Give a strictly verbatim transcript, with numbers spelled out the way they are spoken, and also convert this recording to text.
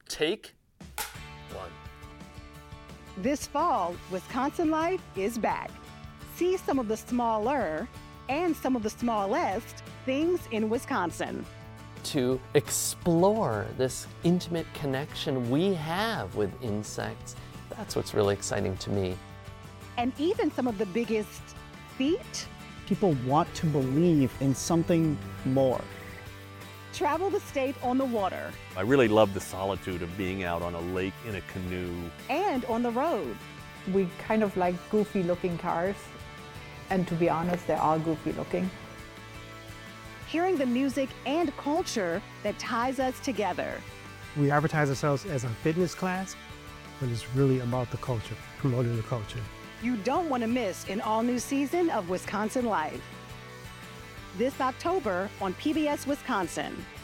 Take one. This fall, Wisconsin Life is back. See some of the smaller and some of the smallest things in Wisconsin. To explore this intimate connection we have with insects, that's what's really exciting to me. And even some of the biggest feet. People want to believe in something more. Travel the state on the water. I really love the solitude of being out on a lake in a canoe. And on the road. We kind of like goofy looking cars. And to be honest, they're all goofy looking. Hearing the music and culture that ties us together. We advertise ourselves as a fitness class, but it's really about the culture, promoting the culture. You don't want to miss an all-new season of Wisconsin Life. This October on P B S Wisconsin.